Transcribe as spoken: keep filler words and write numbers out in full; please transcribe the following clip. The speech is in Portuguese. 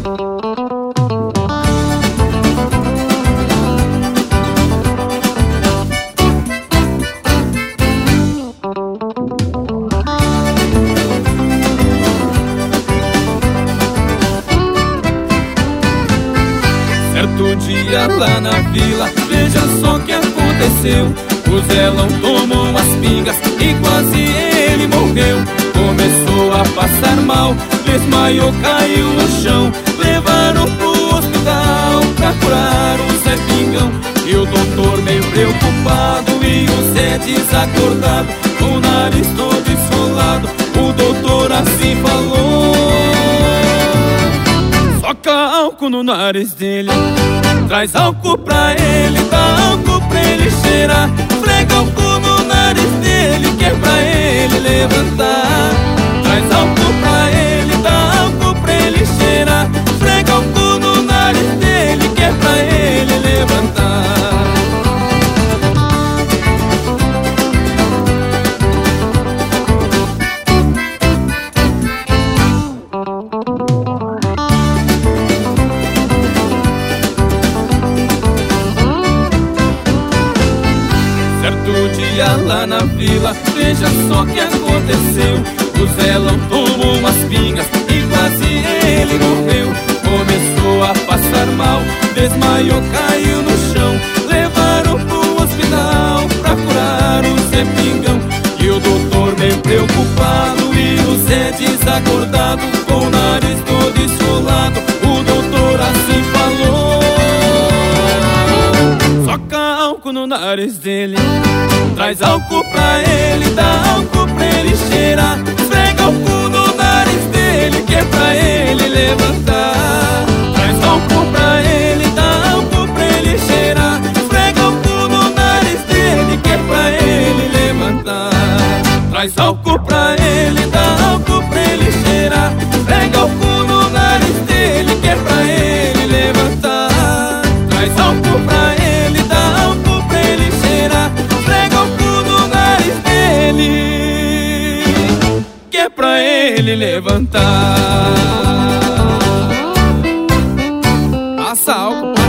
Certo dia lá na vila, veja só o que aconteceu. O Zelão tomou as pingas e quase ele morreu. Começou a passar mal, desmaiou, caiu no chão. Levaram pro hospital pra curar o Zé Pingão. E o doutor meio preocupado e o Zé desacordado, com o nariz todo esfolado, o doutor assim falou: soca álcool no nariz dele, traz álcool pra ele, dá álcool pra ele cheirar. Esfrega álcool no nariz dele, que é pra ele levantar. Traz álcool pra ele, dá álcool pra ele cheirar. Esfrega álcool no nariz dele, que é pra ele levantar. Certo dia lá na vila, veja só o que aconteceu. O Zelão tomou umas pingas e quase ele morreu. Começou a passar mal, desmaiou, caiu no chão. Levaram pro hospital pra curar o Zé Pingão. E o doutor meio preocupado e o Zé desacordado, com o nariz todo esfolado, o doutor assim falou: soca álcool no nariz dele, traz álcool pra ele, dá álcool pra ele cheirar. Esfrega álcool no nariz dele, que é pra ele levantar. Traz álcool pra ele, dá álcool pra ele cheirar. Esfrega álcool no nariz dele, que é pra ele levantar. Traz álcool pra ele, dá álcool pra ele cheirar. Esfrega álcool no nariz dele, que é pra ele levantar. Traz álcool pra ele, dá álcool pra ele cheirar. Esfrega álcool no nariz dele, que é pra ele levantar. Passa álcool.